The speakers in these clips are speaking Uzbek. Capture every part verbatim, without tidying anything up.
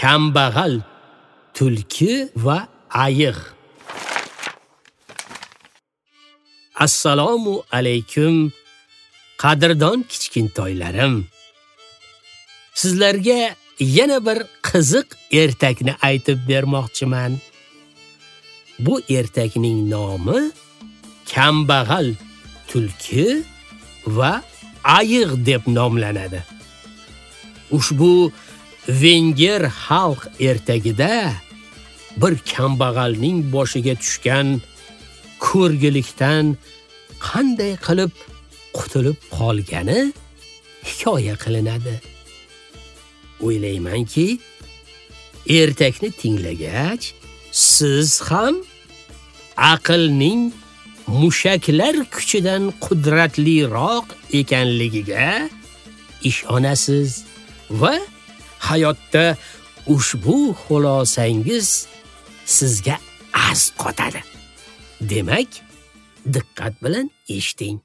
kambag'al tulki va ayiq. Assalomu alaykum qadrdon kichkintoylarim. Sizlarga yana bir qiziq ertakni aytib bermoqchiman. Bu ertakning nomi kambag'al tulki va ayiq deb nomlanadi. Ushbu Venger xalq ertagida bir kambag'alning boshiga tushgan ko'rgilikdan qanday qilib qutulib qolgani hikoya qilinadi. O'ylaymanki, ertakni tinglagach, siz ham aqlning mushaklar kuchidan qudratliroq ekanligiga ishonasiz va hayotda ushbu xulosangiz sizga az qotadi. Demak, diqqat bilan eshiting.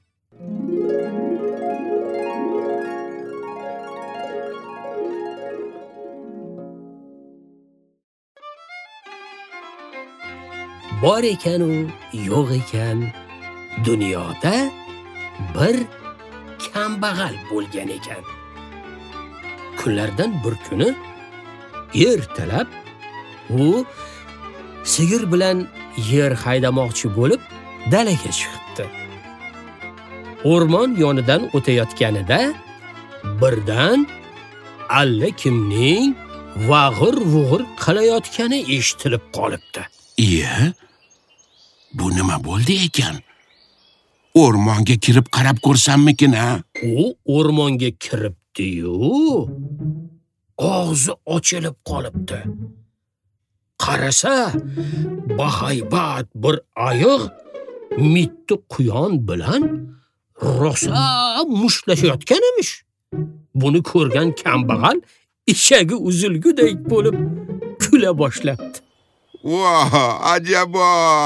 Bor ekan u, yo'q ekan, dunyoda bir kambag'al bo'lgan ekan. Kunlardan bir kuni ertalab u sigir bilan yer haydamoqchi bo'lib dalaga chiqibdi. O'rmon yonidan o'tayotganida birdan alla kimning vag'ir-vug'ir qilayotgani eshitilib qolibdi. Iye, bu nima bo'ldi ekan? O'rmonga kirib qarab ko'rsammikin, ha? U o'rmonga kiribdi-yu, og'zi ochilib qolibdi. Qarasa, bahaybat bir ayiq mitti quyon bilan rosa mushtlashayotgan emish. Buni ko'rgan kambag'al eshagi uzilgudek bo'lib kula boshlabdi. Voh, ajabo!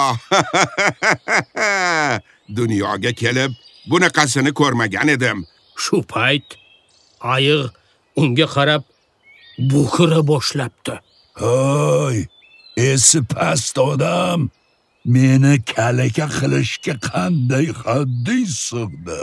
Dunyoga kelib, bunaqasini ko'rmagan edim. Shu payt ayiq unga qarab bukira boshlabdi. Hoy, esi past odam, meni kalaka qilishga qanday hadding sig'di?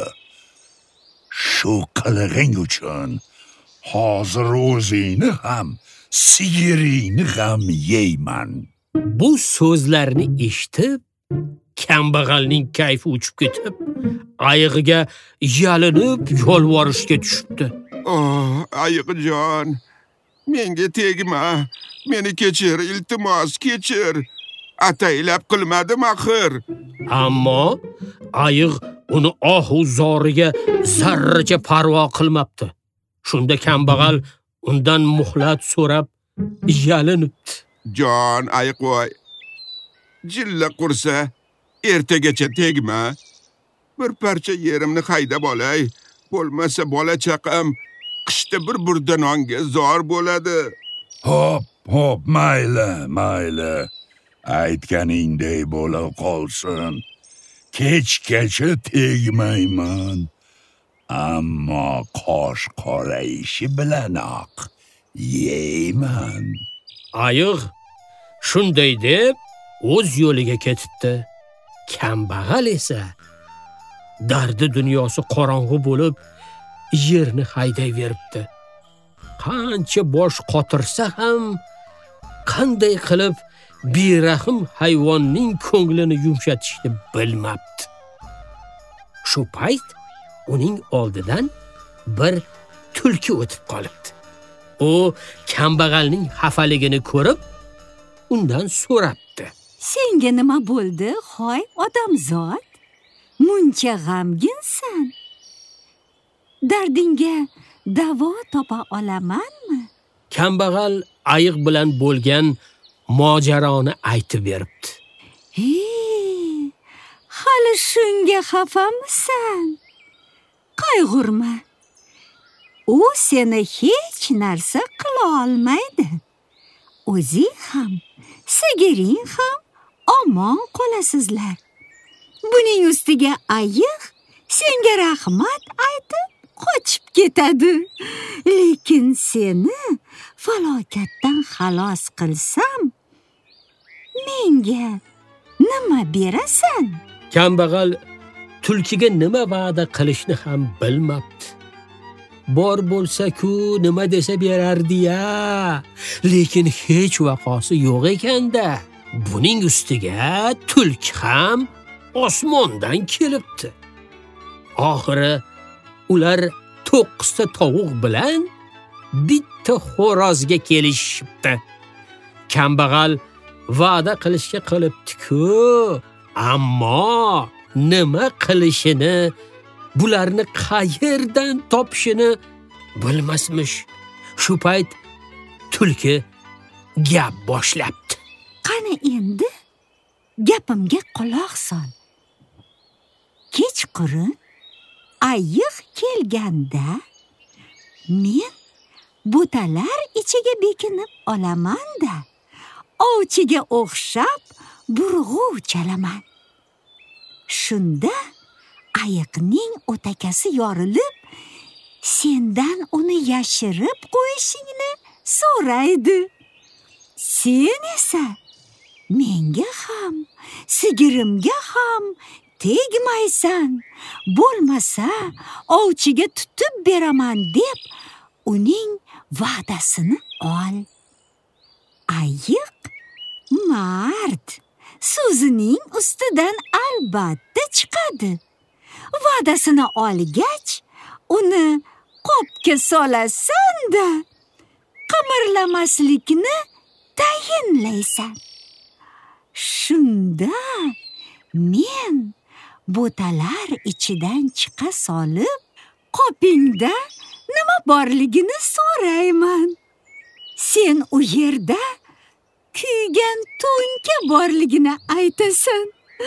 Shu qilig'ing uchun hozir o'zingni ham, sigiringni ham yeyman. Bu so'zlarni eshitib, kambag'alning kayfi uchib ketib, ayiqiga yalinib yolvorishga tushibdi. Oh, ayiqjon, menga tegma. Meni kechir, iltimos, kechir. Ataylab qilmadim axir. Ammo ayiq uni ohu zoriga zarracha parvo qilmabdi. Shunda kambag'al undan muhlat so'rab yalinibdi. Jon ayiqvoy, jilla qursa, ertagacha tegma. Bir parcha yerimni haydab olay. Bo'lmasa bola chaqam qishda bir burda nonga zor bo'ladi. Hop, hop, mayli, mayli. Aytganingdek bo'la qolsin. Kechgacha tegmayman. Ammo qosh qorayishi bilanoq yeyman. Ayiq shunday deb o'z yo'liga ketibdi. Kambag'al esa dardi dunyosi qorong'u bo'lib yerni haydayveribdi. Qancha bosh qotirsa ham qanday qilib berahim hayvonning ko'nglini yumshatishni bilmabdi. Shu payt uning oldidan bir tulki o'tib qolibdi. U kambag'alning xafaligini ko'rib, undan so'rabdi. Senga nima bo'ldi, hoy odamzod? Muncha g'amginsan. Dardingga davo topa olamanmi? Kambag'al ayiq bilan bo'lgan mojaroni aytib beribdi. Hey, hali shunga xafamisan? Qayg'urma. U seni hech narsa qila olmaydi. O'zing ham, sigiring ham omon qolasizlar. Buning ustiga ayiq senga rahmat aytib qochib ketadi. Lekin seni falokatdan xalos qilsam, menga nima berasan? Kambag'al tulkiga nima va'da qilishni ham bilmabdi. Bor bo'lsa-ku nima desa berardi-ya, lekin hech vaqosi yo'q ekanda. Buning ustiga tulki ham osmondan kelibdi. Oxiri ular to'qqizta tovuq bilan bitta xo'rozga kelishibdi. Kambag'al va'da qilishga qilibdi-ku, ammo nima qilishini, bularni qayerdan topishini bilmasmish. Shu payt tulki gap boshlabdi. Qani endi gapimga quloq sol. Kechqurun ayiq kelganda men butalar ichiga bekinib olaman-da, ovchiga o'xshab burg'u chalaman. Shunda ayiqning o'takasi yorilib, sendan uni yashirib qo'yishingni so'raydi. Sen esa menga ham, sigirimga ham tegmaysan. Bo'lmasa ovchiga tutib beraman deb uning va'dasini ol. Ayiq mard, so'zining ustidan albatta chiqadi. Va'dasini olgach, uni qopga solasan-da, qimirlamaslikni tayinlaysan. Shunda men butalar ichidan chiqa solib, qopingda nima borligini so'rayman. Sen u yerda kuygan to'nka borligini aytasan.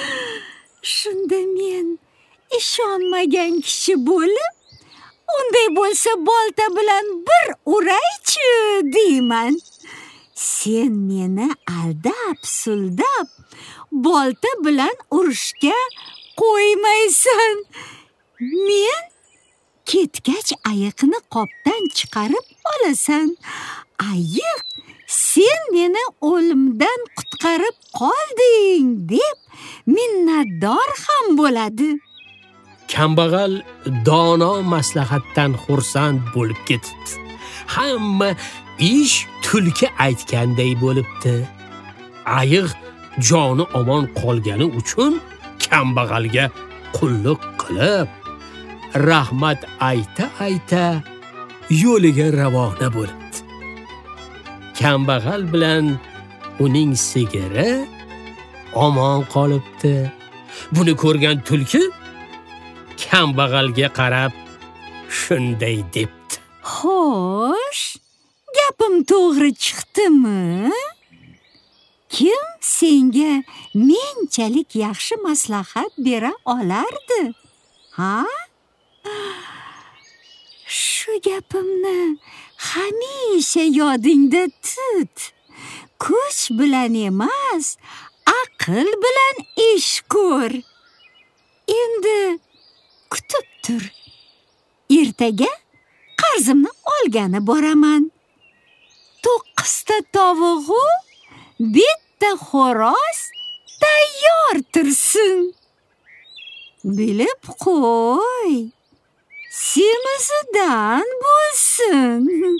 Shunda men ishonmagan kishi bo'lib, unday bo'lsa bolta bilan bir uraychi deyman. Sen meni aldab, suldab, bolta bilan urishga qo'ymaysan. Men ketgach ayiqni qopdan chiqarib olasan. Ayiq, sen meni o'limdan qutqarib qolding deb minnatdor ham bo'ladi. Kambag'al dono maslahatdan xursand bo'lib ketdi. Hamma ish tulki aytganday bo'libdi. Ayiq joni omon qolgani uchun kambag'alga qulluq qilib, rahmat ayta-ayta yo'liga ravona bo'libdi. Kambag'al bilan uning sigiri omon qolibdi. Buni ko'rgan tulki kambag'alga qarab shunday debdi. Xo'sh, gapim to'g'ri chiqdimi? Kim senga menchalik yaxshi maslahat bera olardi? Ha? Shu gapimni hamisha yodingda tut. Kuch bilan emas, aql bilan ish ko'r. Endi kutib tur. Ertaga qarzimni olgani boraman. To'qqizta tovug'u, bitta xo'roz tayyor tursin. Bilib qo'y. Semizidan bo'lsin.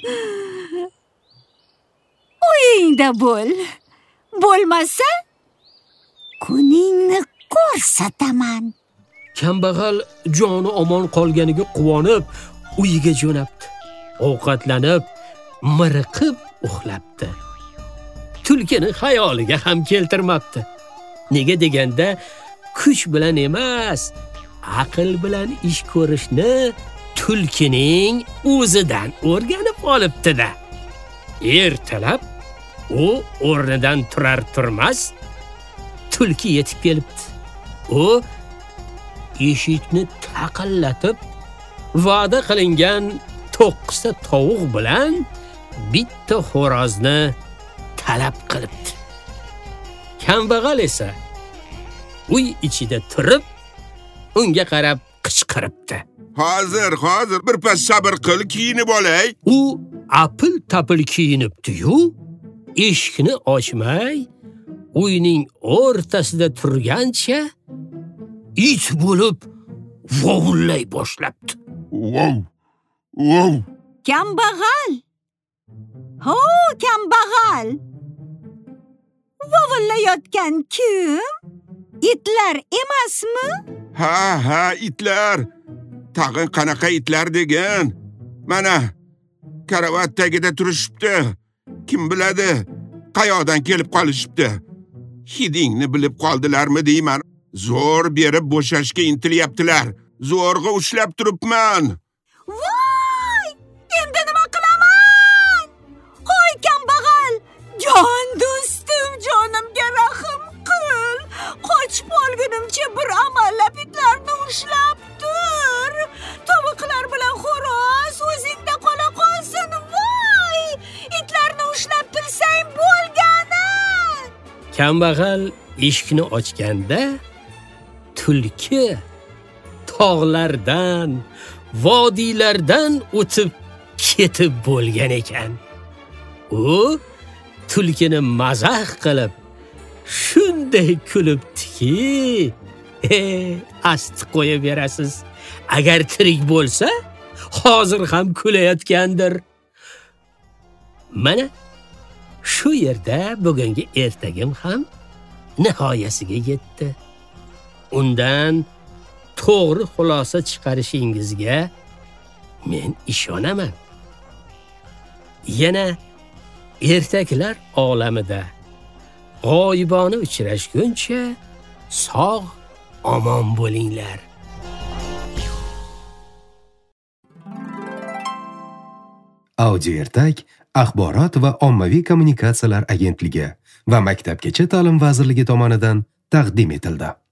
Uyingda bo'l. Bo'lmasa kuningni ko'rsataman. Kambag'al joni omon qolganiga quvonib, uyiga jo'nabdi. Ovqatlanib, miriqib uxlabdi. Tulkini xayoliga ham keltirmabdi. Nega deganda, kuch bilan emas, aql bilan ish ko'rishni tulkining o'zidan o'rganib olibdi-da. Ertalab u o'rnidan turar turmas tulki yetib kelibdi. U eshikni taqillatib, va'da qilingan to'qqizta tovuq bilan bitta xo'rozni talab qilibdi. Kambag'al esa uy ichida turib, unga qarab qichqiribdi. Hozir, hozir bir pas sabr qil, kiyinib olay. U apil tapil kiyinibdi-yu, eshikni ochmay, uyning o'rtasida turgancha it bo'lib vovullay boshlabdi. Vov! Vov! Kambag'al. Ho, kambag'al. Vovullayotgan kim? Itlar emasmi? Ha, ha, itlar. Tag'in qanaqa itlar degan? Mana karavot tagida turishibdi. Kim biladi, qayoqdan kelib qolishibdi. Hidingni bilib qoldilarmi deyman. Zo'r berib bo'shashga intilyaptilar. Zo'rg'a ushlab turibman. Voy! Endi nima qilaman? Qo'y kambag'al. Jon do'stim, jonimga rahim qil. Qochib olgunimcha bir amallab itlarni ushlab tur. Tovuqlar bilan xo'roz o'zingda qola qolsin. Voy! Itlarni ushlab tursang bo'lgani. Kambag'al eshikni ochganda tulki tog'lardan, vodiylardan o'tib ketib bo'lgan ekan. U tulkini mazax qilib shunday kulibdiki, "Ey, asti qo'ya berasiz. Agar tirik bo'lsa, hozir ham kulayotgandir." Mana shu yerda bugungi ertagim ham nihoyasiga yetdi. Undan to'g'ri xulosa chiqarishingizga men ishonaman. Yana ertaklar olamida g'oyibona uchrashguncha sog' omon bo'linglar. Audio ertak Axborot va ommaviy kommunikatsiyalar agentligi va Maktabgacha ta'lim vazirligi tomonidan taqdim etildi.